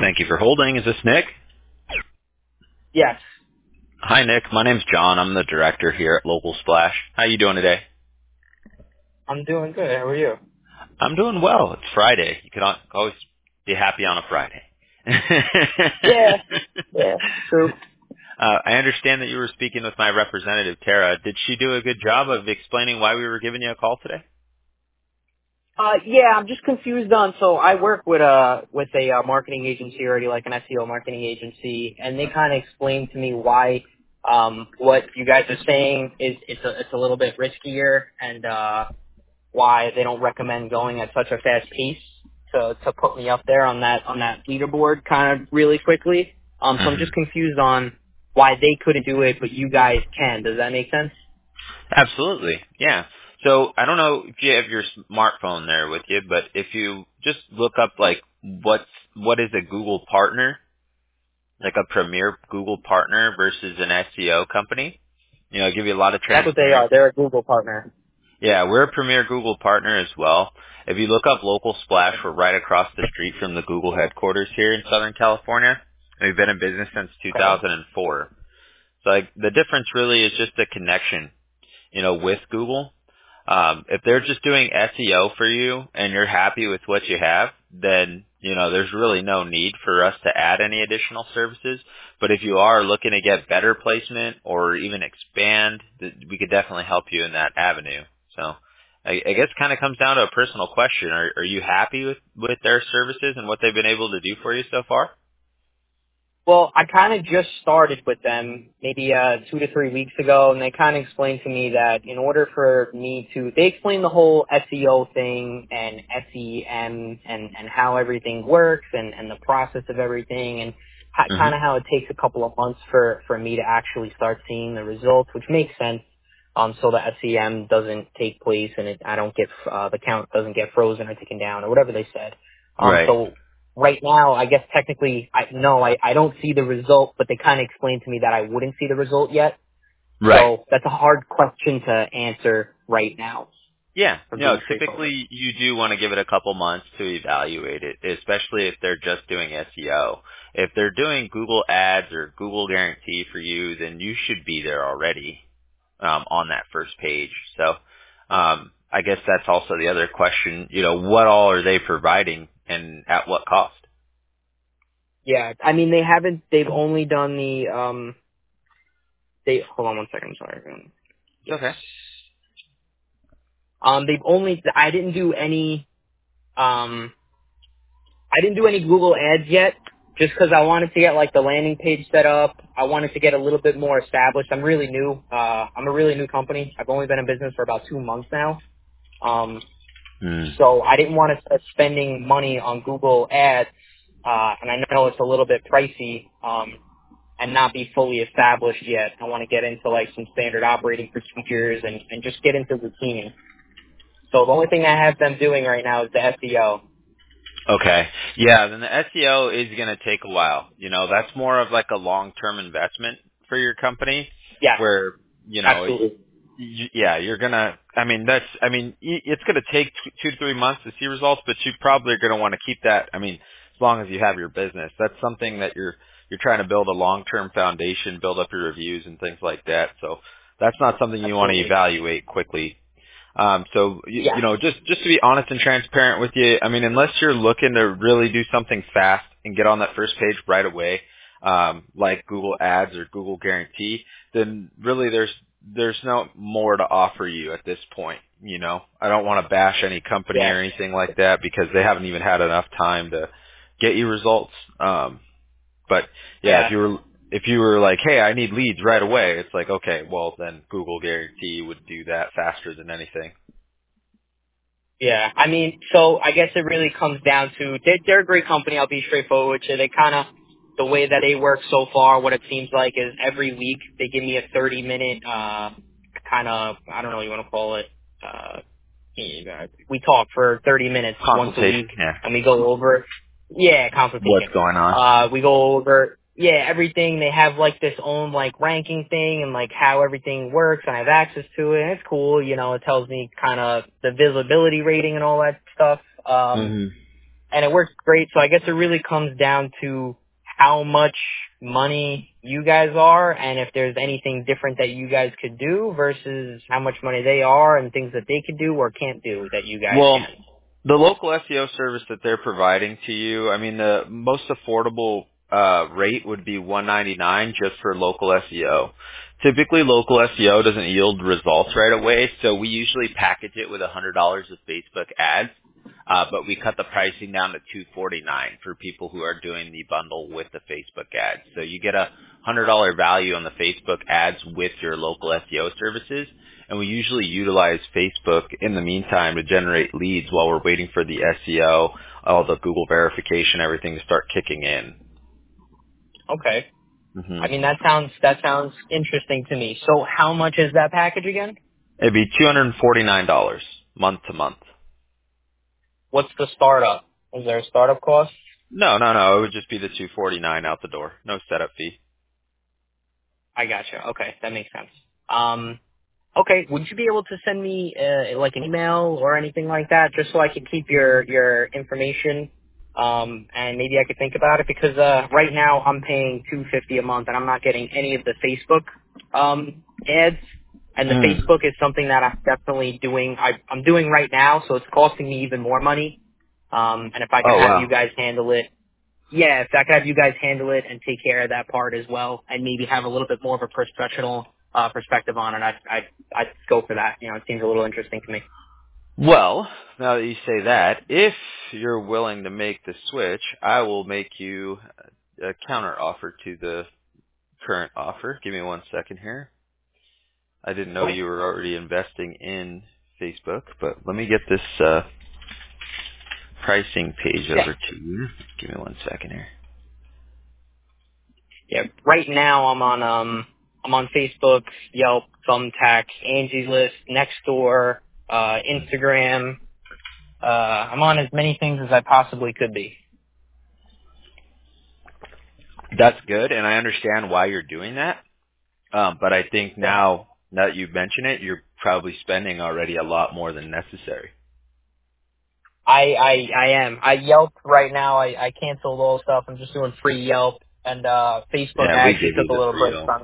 Thank you for holding. Is this Nick? Yes, Hi, Nick. My name's John. I'm the director here at Local Splash. How you doing today? I'm doing good. How are you? I'm doing well. It's Friday. You can always be happy on a Friday. Yeah, true. I understand that you were speaking with my representative, Tara. Did she do a good job of explaining why we were giving you a call today? Yeah, I'm just confused on. So I work with a marketing agency already, like an SEO marketing agency, and they kind of explained to me why what you guys are saying is it's a little bit riskier, and why they don't recommend going at such a fast pace to put me up there on that leaderboard kind of really quickly. So I'm just confused on why they couldn't do it, but you guys can. Does that make sense? Absolutely. Yeah. So I don't know if you have your smartphone there with you, but if you just look up like what is a Google partner, like a premier Google partner versus an SEO company, I'll give you a lot of That's what they are. transparency. They're a Google partner. Yeah, we're a premier Google partner as well. If you look up Local Splash, we're right across the street from the Google headquarters here in Southern California. We've been in business since Okay. 2004. So like the difference really is just the connection, with Google. If they're just doing SEO for you and you're happy with what you have, then, there's really no need for us to add any additional services. But if you are looking to get better placement or even expand, we could definitely help you in that avenue. So I guess kind of comes down to a personal question. Are you happy with their services and what they've been able to do for you so far? Well, I kind of just started with them maybe 2 to 3 weeks ago, and they kind of explained to me that in order for me to, they explained the whole SEO thing and SEM and how everything works and the process of everything and Hmm. kind of how it takes a couple of months for me to actually start seeing the results, which makes sense. So the SEM doesn't take place and I don't get, the count doesn't get frozen or taken down or whatever they said. Right. So right now, I guess technically, I don't see the result, but they kind of explained to me that I wouldn't see the result yet. Right. So that's a hard question to answer right now, Yeah, for being straightforward. typically you do want to give it a couple months to evaluate it, especially if they're just doing SEO. If they're doing Google Ads or Google Guarantee for you, then you should be there already on that first page. So I guess that's also the other question, what all are they providing and at what cost? Yeah, I mean, they've only done hold on one second, sorry. It's Yes. okay. I didn't do any, I didn't do any Google ads yet, just because I wanted to get like the landing page set up. I wanted to get a little bit more established. I'm really new. I'm a really new company. I've only been in business for about 2 months now. Hmm. So I didn't want to start spending money on Google ads, and I know it's a little bit pricey, and not be fully established yet. I want to get into like some standard operating procedures and just get into routine. So the only thing I have them doing right now is the SEO. Okay. Yeah, then the SEO is going to take a while. That's more of like a long-term investment for your company Yeah, where, absolutely. yeah, you're going to, it's going to take 2 to 3 months to see results, but you probably are going to want to keep that, as long as you have your business. That's something that you're trying to build a long-term foundation, build up your reviews and things like that. So that's not something you want to Absolutely. evaluate quickly. So Yeah. just to be honest and transparent with you, unless you're looking to really do something fast and get on that first page right away, like Google Ads or Google Guarantee, then really there's no more to offer you at this point. I don't want to bash any company Yeah. or anything like that because they haven't even had enough time to get you results. But yeah, Yeah. if you were like, hey, I need leads right away, it's like, okay, well then Google Guarantee would do that faster than anything. Yeah. I mean, so I guess it really comes down to they're a great company. I'll be straightforward with you. They kind of the way that they work so far. What it seems like is every week they give me a 30-minute kind of I don't know what you want to call it. We talk for 30 minutes once a Consultation, week, yeah. and we go over. Yeah, What's consultation. going on? We go over everything. They have like this own like ranking thing and like how everything works, and I have access to it. And it's cool, it tells me kind of the visibility rating and all that stuff. Hmm. and it works great. So I guess it really comes down to how much money you guys are, and if there's anything different that you guys could do versus how much money they are and things that they could do or can't do that you guys Well, can. the local SEO service that they're providing to you, I mean, the most affordable rate would be $199 just for local SEO. Typically, local SEO doesn't yield results right away, so we usually package it with $100 of Facebook ads, but we cut the pricing down to $249 for people who are doing the bundle with the Facebook ads. So you get a $100 value on the Facebook ads with your local SEO services, and we usually utilize Facebook in the meantime to generate leads while we're waiting for the SEO, all the Google verification, everything to start kicking in. Okay. hmm I mean, that sounds interesting to me. So how much is that package again? It'd be $249 month to month. What's the startup? Is there a startup cost? No. It would just be the $249 out the door. No setup fee. I gotcha. Okay, that makes sense. Okay, would you be able to send me like an email or anything like that, just so I can keep your information, and maybe I could think about it because right now I'm paying $250 a month and I'm not getting any of the Facebook ads, and the Mm. Facebook is something that I'm definitely doing. I'm doing right now, so it's costing me even more money. And if I could Oh, have you wow. guys handle it. Yeah, if I could have you guys handle it and take care of that part as well, and maybe have a little bit more of a professional perspective on it, I'd go for that. You know, it seems a little interesting to me. Well, now that you say that, if you're willing to make the switch, I will make you a counter offer to the current offer. Give me 1 second here. I didn't know you were already investing in Facebook, but let me get this pricing page Yeah, over to you. Give me 1 second here. yeah. Right now, I'm on Facebook, Yelp, Thumbtack, Angie's List, Nextdoor, Instagram. I'm on as many things as I possibly could be. That's good, and I understand why you're doing that. But I think Yeah. now that you mention it, you're probably spending already a lot more than necessary. I am. I Yelp right now. I canceled all stuff. I'm just doing free Yelp, and Facebook Yeah, I we actually give took you a the little free break own. from.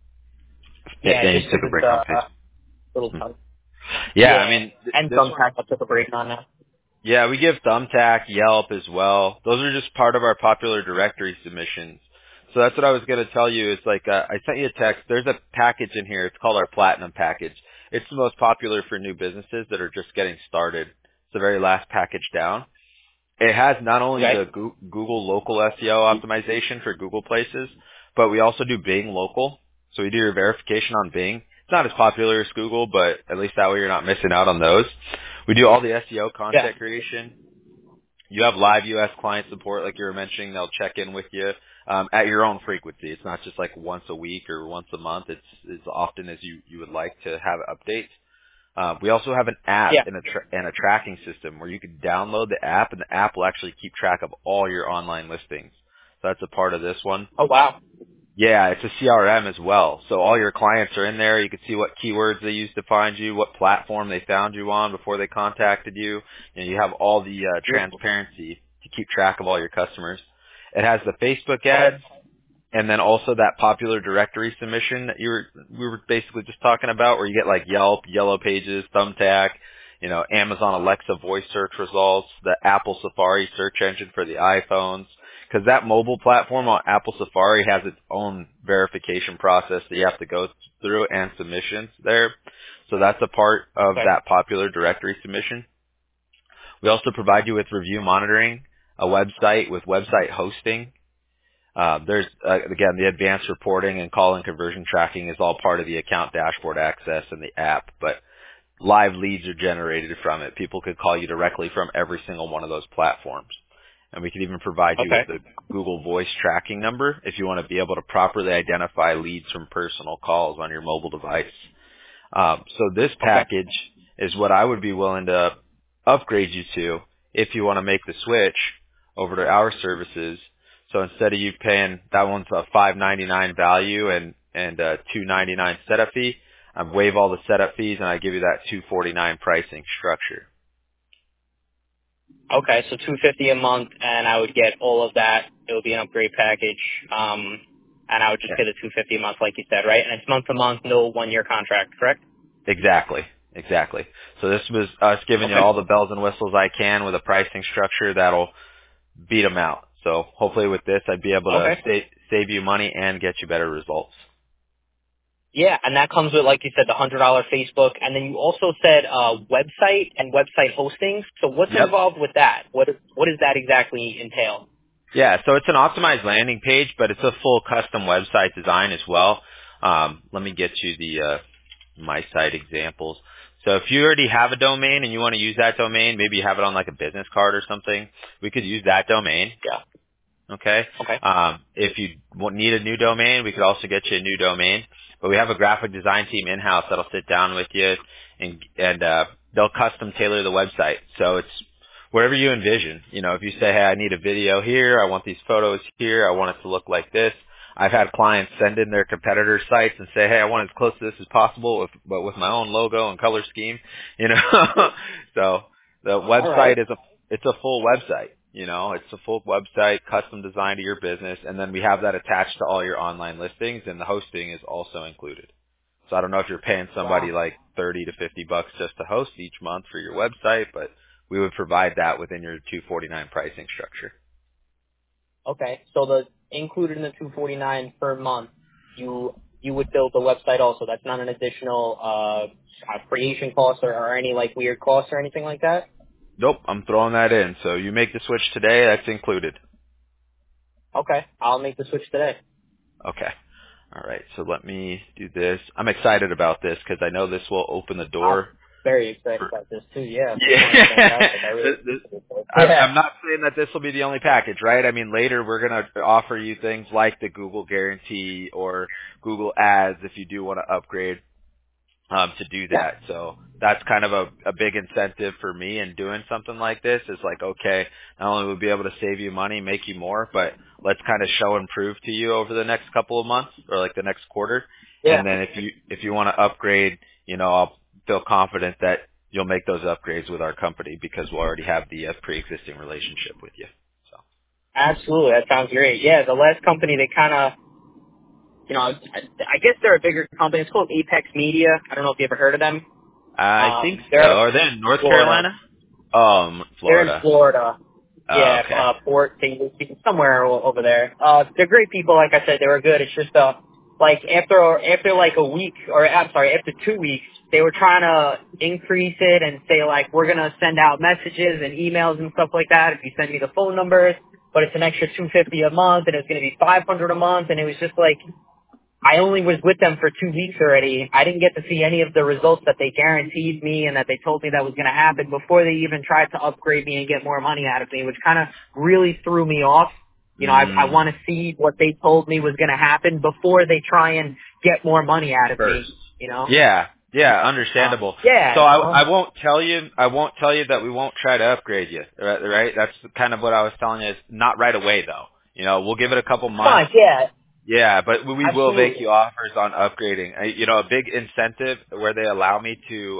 Yeah, And you just took 'cause a it's break on a little Facebook. fun. Yeah, I Yeah, mean, and this one. Thumbtack I took a break on that. Yeah, we give Thumbtack, Yelp as well. Those are just part of our popular directory submissions. So that's what I was going to tell you. It's like I sent you a text. There's a package in here. It's called our Platinum package. It's the most popular for new businesses that are just getting started. It's the very last package down. It has not only Okay. the Google local SEO optimization for Google Places, but we also do Bing local. So we do your verification on Bing. It's not as popular as Google, but at least that way you're not missing out on those. We do all the SEO Yeah. content creation. You have live U.S. client support, like you were mentioning. They'll check in with you at your own frequency. It's not just like once a week or once a month. It's as often as you would like to have updates. We also have an app Yeah. and a tracking system where you can download the app, and the app will actually keep track of all your online listings. So that's a part of this one. Oh wow. Yeah, it's a CRM as well. So all your clients are in there. You can see what keywords they used to find you, what platform they found you on before they contacted you, and you have all the Beautiful. transparency to keep track of all your customers. It has the Facebook Okay. ads, and then also that popular directory submission that we were basically just talking about, where you get like Yelp, Yellow Pages, Thumbtack, Amazon Alexa voice search results, the Apple Safari search engine for the iPhones, because that mobile platform on Apple Safari has its own verification process that you have to go through and submissions there. So that's a part of Okay. that popular directory submission. We also provide you with review monitoring, a website with website hosting. There's, again, the advanced reporting and call and conversion tracking is all part of the account dashboard access in the app, but live leads are generated from it. People could call you directly from every single one of those platforms. And we can even provide you with Okay. the Google Voice tracking number if you want to be able to properly identify leads from personal calls on your mobile device. So this Okay. package is what I would be willing to upgrade you to if you want to make the switch over to our services. So instead of you paying, that one's a $5.99 value and a $2.99 setup fee, I waive all the setup fees and I give you that $2.49 pricing structure. Okay, so $250 a month, and I would get all of that. It would be an upgrade package, and I would just Yeah. pay the $250 a month, like you said, right? And it's month to month, no 1-year contract, correct? Exactly. Exactly. So this was us giving you Okay. all the bells and whistles I can with a pricing structure that'll beat them out. So hopefully with this, I'd be able to Okay. save you money and get you better results. Yeah, and that comes with, like you said, the $100 Facebook, and then you also said website and website hosting. So what's Yep. involved with that? What does that exactly entail? Yeah, so it's an optimized landing page, but it's a full custom website design as well. Let me get you the my site examples. So if you already have a domain and you want to use that domain, maybe you have it on like a business card or something, we could use that domain. Yeah. Okay. Okay. If you need a new domain, we could also get you a new domain. But we have a graphic design team in house that'll sit down with you and they'll custom tailor the website. So it's whatever you envision. You know, if you say, hey, I need a video here, I want these photos here, I want it to look like this. I've had clients send in their competitor sites and say, hey, I want as close to this as possible, but with my own logo and color scheme. You know, so the All right. website it's a full website. You know, it's a full website, custom designed to your business, and then we have that attached to all your online listings, and the hosting is also included. So I don't know if you're paying somebody Wow. like 30 to 50 bucks just to host each month for your website, but we would provide that within your 249 pricing structure. Okay. So the included in the $249 per month, you would build the website also. That's not an additional creation cost or any like weird costs or anything like that. Nope, I'm throwing that in. So you make the switch today, that's included. Okay. I'll make the switch today. Okay. All right. So let me do this. I'm excited about this because I know this will open the I'm door very excited for. about this too. Yeah, this sounds Yeah. fantastic. I really appreciate it. I'm Yeah. not saying that this will be the only package, right? I mean, later we're going to offer you things like the Google Guarantee or Google Ads if you do want to upgrade to do Yeah. that. So that's kind of a big incentive for me in doing something like this is like, okay, not only will we be able to save you money, make you more, but let's kind of show and prove to you over the next couple of months or like the next quarter. Yeah. And then if you want to upgrade, you know, I'll feel confident that you'll make those upgrades with our company because we'll already have the pre-existing relationship with you. So Absolutely. That sounds great. Yeah, the last company they kind of, I guess they're a bigger company. It's called Apex Media. I don't know if you ever heard of them. I think They're so. out of Are they in North Florida. Carolina? They're in Florida. Florida. Oh, Yeah, okay. Fort St. Lucie, somewhere over there. They're great people. Like I said, they were good. It's just like after like a week, or I'm sorry, after 2 weeks, they were trying to increase it and say like we're gonna send out messages and emails and stuff like that if you send me the phone numbers. But it's an extra $250 a month, and it's gonna be $500 a month, and it was just like I only was with them for 2 weeks already. I didn't get to see any of the results that they guaranteed me and that they told me that was going to happen before they even tried to upgrade me and get more money out of me, which kind of really threw me off. You know, I Mm. want to see what they told me was going to happen before they try and get more money out of First. me, you know? Yeah, yeah, understandable. So Yeah, I won't tell you that we won't try to upgrade you, right? That's kind of what I was telling you is not right away though. You know, we'll give it a couple months. fine, yeah, Yeah, but we will make absolutely. you offers on upgrading. You know, a big incentive where they allow me to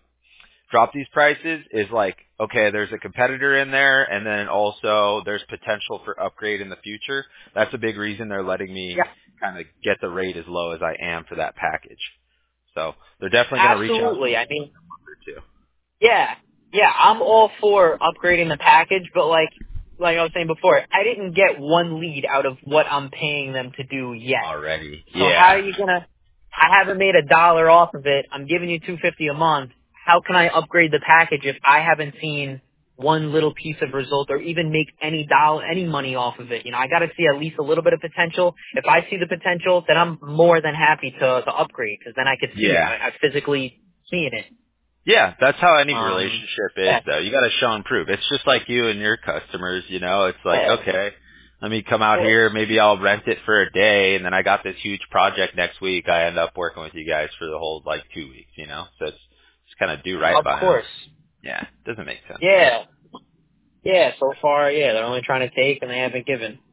drop these prices is like, okay, there's a competitor in there, and then also there's potential for upgrade in the future. That's a big reason they're letting me Yeah, kind of get the rate as low as I am for that package. So they're definitely going to reach out to absolutely. you I mean, or two yeah, yeah, I'm all for upgrading the package, but like I was saying before, I didn't get one lead out of what I'm paying them to do yet. already. So how are Yeah. you gonna? I haven't made $1 off of it. I'm giving you $250 a month. How can I upgrade the package if I haven't seen one little piece of result or even make any money off of it? You know, I got to see at least a little bit of potential. If I see the potential, then I'm more than happy to upgrade because then I could see it. Yeah. I physically seeing it. Yeah, that's how any Um, relationship is, yeah, though. You got to show and prove. It's just like you and your customers. You know, it's like, yeah, okay, let me come out of course. here. Maybe I'll rent it for a day, and then I got this huge project next week. I end up working with you guys for the whole like 2 weeks. You know, so it's just kind of do right Of by them. course. Yeah, doesn't make sense. Yeah. Yeah, so far, yeah, they're only trying to take and they haven't given.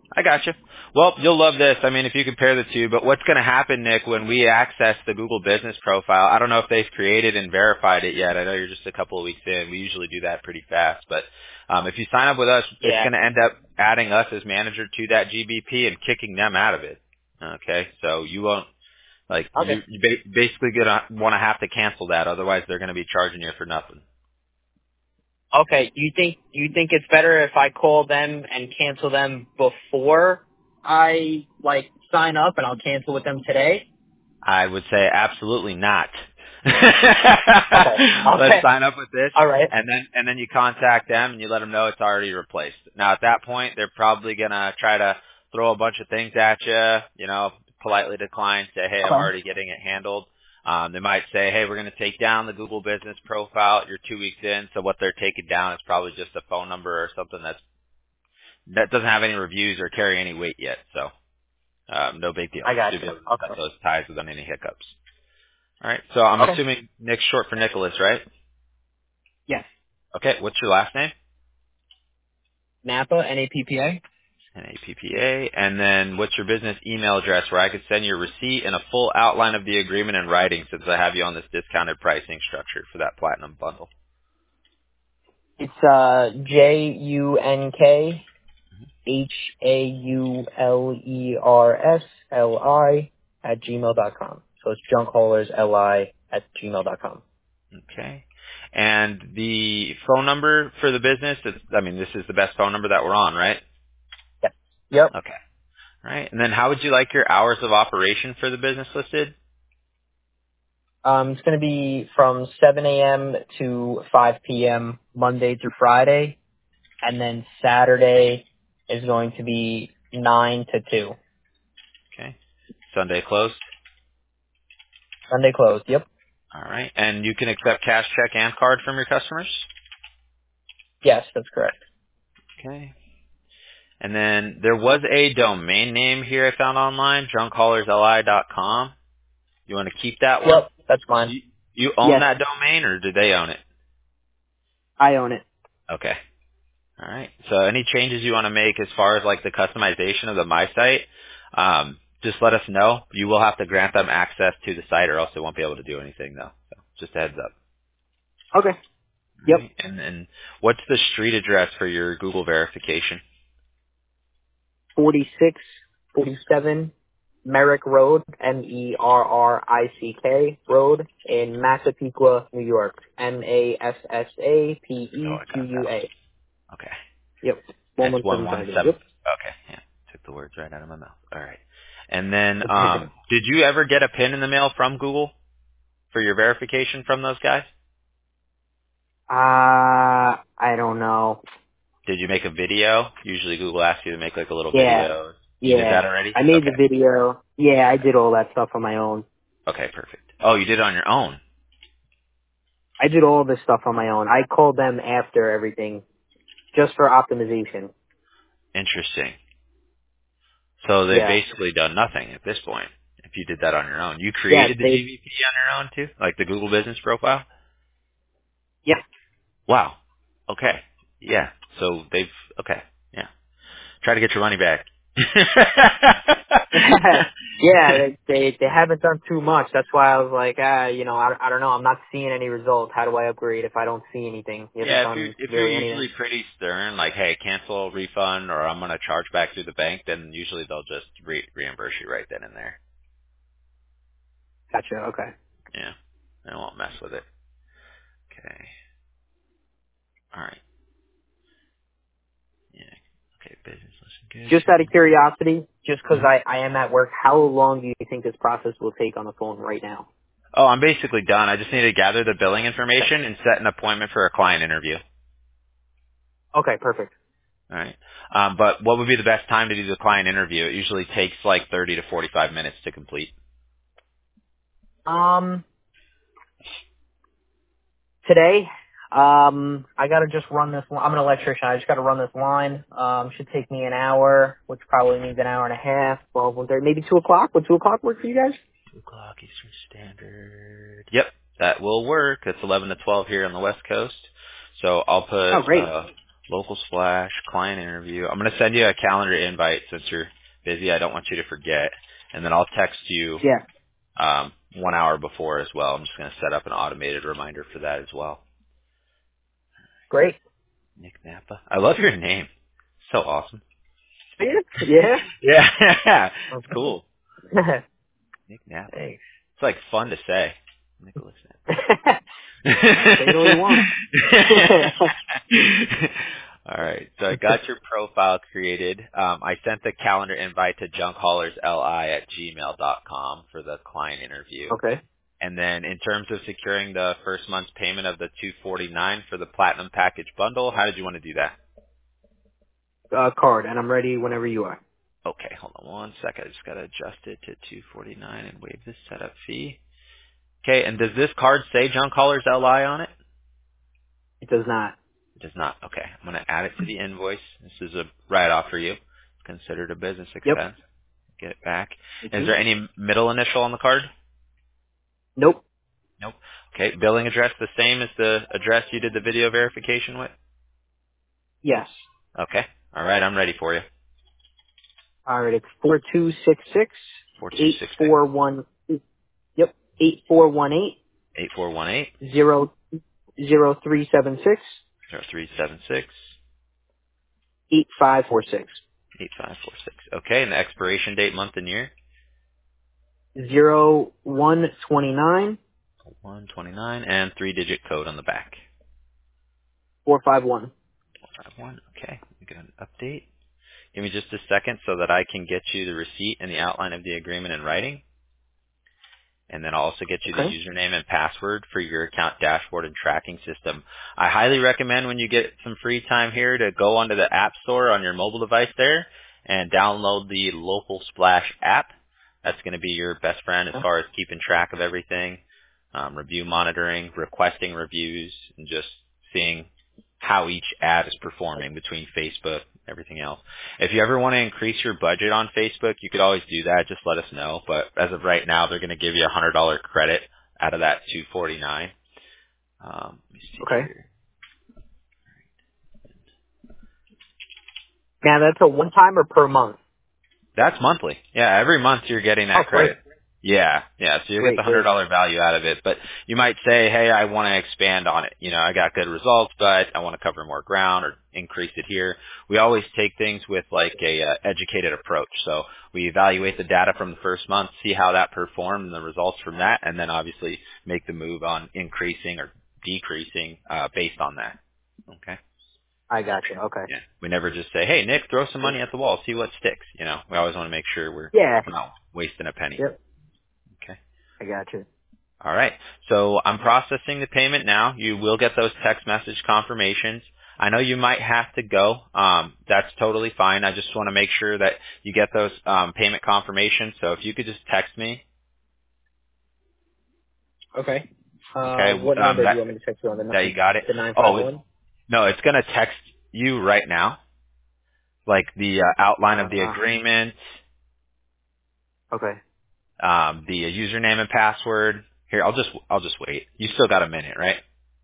I gotcha. Well, you'll love this. I mean, if you compare the two, but what's going to happen, Nick, when we access the Google Business Profile, I don't know if they've created and verified it yet. I know you're just a couple of weeks in. We usually do that pretty fast. But if you sign up with us, it's Yeah. going to end up adding us as manager to that GBP and kicking them out of it. Okay? So you won't, Okay. you basically going to want to have to cancel that. Otherwise, they're going to be charging you for nothing. Okay. You think it's better if I call them and cancel them before I sign up, and I'll cancel with them today? I would say absolutely not. Okay. Let's Okay. sign up with this, All right. and then you contact them and you let them know it's already replaced. Now at that point, they're probably gonna try to throw a bunch of things at you. You know, politely decline, say, "Hey, I'm Okay. already getting it handled." They might say, "Hey, we're going to take down the Google Business Profile. You're 2 weeks in, so what they're taking down is probably just a phone number or something that doesn't have any reviews or carry any weight yet." So. No big deal. I got Should be you. able to cut Okay. those ties without any hiccups. All right. So I'm Okay. assuming Nick's short for Nicholas, right? Yes. Okay. What's your last name? Napa, NAPPA. NAPPA. And then what's your business email address where I could send you a receipt and a full outline of the agreement in writing since I have you on this discounted pricing structure for that platinum bundle? It's JUNKHAULERSLI @gmail.com. So it's junkhaulersli@gmail.com. Okay. And the phone number for the business, this is the best phone number that we're on, right? Yep. Yep. Okay. All right. And then how would you like your hours of operation for the business listed? It's going to be from 7 a.m. to 5 p.m. Monday through Friday, and then Saturday is going to be 9 to 2. Okay. Sunday closed. Sunday closed. Yep. All right. And you can accept cash, check, and card from your customers? Yes, that's correct. Okay. And then there was a domain name here I found online, drunkcallersli.com. You want to keep that one? Yep, that's mine. You own Yes, that domain, or do they own it? I own it. Okay. All right. So any changes you want to make as far as like the customization of the My Site, just let us know. You will have to grant them access to the site, or else they won't be able to do anything, though. So just a heads up. Okay. All Yep. right. And then what's the street address for your Google verification? 4647 Merrick Road, Merrick Road in Massapequa, New York. Oh, I got that one. Massapequa. Okay. Yep. It's 117. 117. Yep. Okay, yeah. Took the words right out of my mouth. All right. And then, did you ever get a pin in the mail from Google for your verification from those guys? I don't know. Did you make a video? Usually Google asks you to make like a little Yeah. video. You did Yeah. that already? I made the Okay. video. Yeah, I did all that stuff on my own. Okay, perfect. Oh, you did it on your own. I did all this stuff on my own. I called them after everything just for optimization. Interesting. So they've Yeah. basically done nothing at this point. If you did that on your own, you Yeah, created the GVP on your own too, like the Google Business Profile. yeah. Wow. Okay. Yeah. So they've okay. Yeah. Try to get your money back. Yeah, they haven't done too much. That's why I was like, I don't know. I'm not seeing any results. How do I upgrade if I don't see anything? You haven't Yeah, done if you're really anything. usually pretty stern, like, hey, cancel, refund, or I'm gonna charge back through the bank, then usually they'll just reimburse you right then and there. Gotcha. Okay. Yeah, they won't mess with it. Okay, all right. Yeah. Okay, business listen good. Just out of Shipping. curiosity, just because Mhm. I am at work, how long do you think this process will take on the phone right now? Oh, I'm basically done. I just need to gather the billing Okay. information and set an appointment for a client interview. Okay. Perfect. All right. But what would be the best time to do the client interview? It usually takes like 30 to 45 minutes to complete. Today, I gotta just run this. I'm an electrician. I just gotta run this line. Should take me an hour, which probably means an hour and a half. 12, 1:30, maybe 2 o'clock. Would 2 o'clock work for you guys? 2 o'clock Eastern Standard. Yep, that will work. It's 11 to 12 here on the West Coast. So I'll put Oh, great. Local Splash, client interview. I'm going to send you a calendar invite since you're busy. I don't want you to forget. And then I'll text you Yeah. 1 hour before as well. I'm just going to set up an automated reminder for that as well. Great. Nick Napa. I love your name. So awesome. Yeah. Yeah. It's Okay. cool. Nick Napa. Thanks. It's like fun to say. Nicholas Napa. Say it all you want. All right. So I got your profile created. I sent the calendar invite to junkhallersli@gmail.com for the client interview. Okay. And then in terms of securing the first month's payment of the $249 for the platinum package bundle, how did you want to do that? Card, and I'm ready whenever you are. Okay, hold on one second. I just got to adjust it to $249 and waive the setup fee. Okay, and does this card say Junk Haulers LI on it? It does not. It does not. Okay, I'm going to add it to the invoice. This is a write-off for you. It's considered a business Yep. expense. Get it back. Is Mhm. there any middle initial on the card? Nope. Nope. Okay, billing address the same as the address you did the video verification with? Yes. Okay. All right, I'm ready for you. All right. It's 4266 4266 841. Yep. 8418 8418 0376 0376 8546 8546. Okay, and the expiration date, month and year? 0129 129 and 3-digit code on the back. 451. 451. Okay, we got an update. Give me just a second so that I can get you the receipt and the outline of the agreement in writing. And then I'll also get you the Okay. username and password for your account dashboard and tracking system. I highly recommend when you get some free time here to go onto the App Store on your mobile device there and download the Local Splash app. That's going to be your best friend as far as keeping track of everything, review monitoring, requesting reviews, and just seeing how each ad is performing between Facebook, everything else. If you ever want to increase your budget on Facebook, you could always do that. Just let us know. But as of right now, they're going to give you a $100 credit out of that $249. Let me see Okay. here. Now that's a one time or per month? That's monthly. Yeah, every month you're getting that credit. Great. Yeah. So you get the Great. $100 value out of it. But you might say, hey, I want to expand on it. You know, I got good results, but I want to cover more ground or increase it here. We always take things with like a educated approach. So we evaluate the data from the first month, see how that performed and the results from that, and then obviously make the move on increasing or decreasing based on that. Okay. I got you. Okay. Yeah. We never just say, hey, Nick, throw some money at the wall, see what sticks. You know, we always want to make sure we're Yeah. not wasting a penny. Yep. Okay. I got you. All right. So I'm processing the payment now. You will get those text message confirmations. I know you might have to go. That's totally fine. I just want to make sure that you get those payment confirmations. So if you could just text me. Okay. Okay. What number do you want me to text you on? That you got it. The Oh, 951? no, it's going to text you right now, like the outline of the agreement, Okay. the username and password. Here, I'll just wait. You still got a minute, right?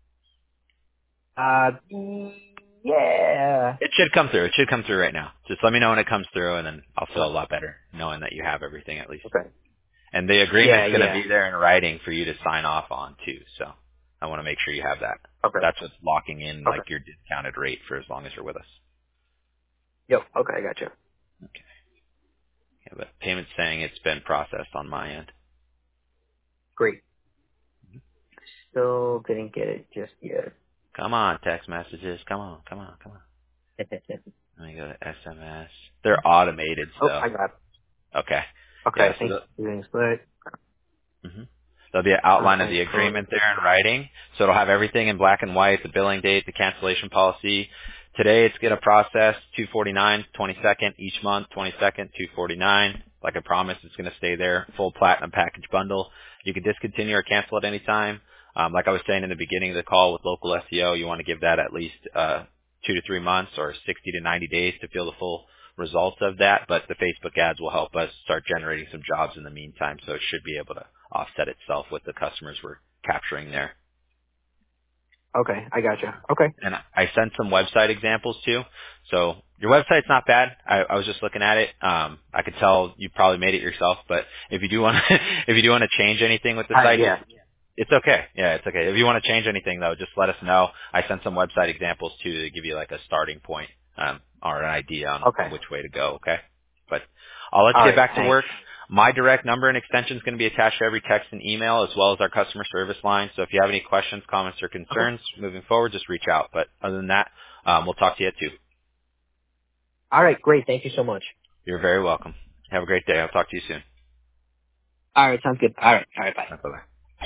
Yeah. It should come through. It should come through right now. Just let me know when it comes through, and then I'll feel a Okay. lot better knowing that you have everything at least. Okay. And the agreement's going to Yeah. be there in writing for you to sign off on too. So I want to make sure you have that. Okay. That's what's locking in Okay. like your discounted rate for as long as you're with us. Yep. Okay, I got you. Okay. Yeah, but payment's saying it's been processed on my end. Great. Still didn't get it just yet. Come on, text messages. Come on. Let me go to SMS. They're automated, Oh, so I got it. okay. Okay, Yeah, so thanks for doing split. hmm There'll be an outline of Okay, the agreement there in writing. So it'll have everything in black and white, the billing date, the cancellation policy. Today it's going to process 249, 22nd each month, 22nd, 249. Like I promised, it's going to stay there, full platinum package bundle. You can discontinue or cancel at any time. Like I was saying in the beginning of the call with local SEO, you want to give that at least 2 to 3 months or 60 to 90 days to feel the full results of that. But the Facebook ads will help us start generating some jobs in the meantime, so it should be able to offset itself with the customers we're capturing there. Okay, I gotcha. Okay. And I sent some website examples too. So your website's not bad. I was just looking at it. I could tell you probably made it yourself, but if you do want to, if you do want to change anything with the site, just Yeah. it's okay. Yeah, it's okay. If you want to change anything though, just let us know. I sent some website examples too to give you like a starting point, or an idea on Okay. which way to go. Okay. But I'll let All you get right. back to Thanks. work. My direct number and extension is going to be attached to every text and email as well as our customer service line. So if you have any questions, comments, or Okay. concerns moving forward, just reach out. But other than that, we'll talk to you at 2. All right. Great. Thank you so much. You're very welcome. Have a great day. I'll talk to you soon. All right. Sounds good. All right. All right. Bye. Bye-bye.